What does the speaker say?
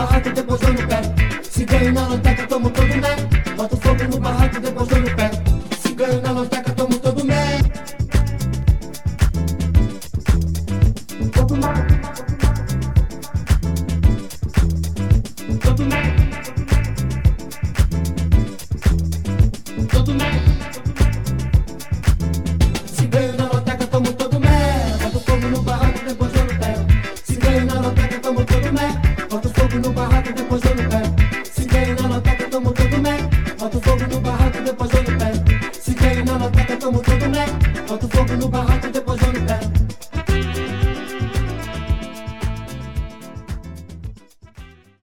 barraco, depois dou no pé. Se ganho na loteca, tomo todo né. Boto fogo no barraco, depois dou no pé. Se ganho na loteca, tomo todo né. Todo né. Todo né. Todo né. Se ganho na loteca, tomo todo né. Boto fogo no barraco, depois dou no pé. Se ganho na loteca, tomo todo né. Boto fogo no barraco, depois dou no pé.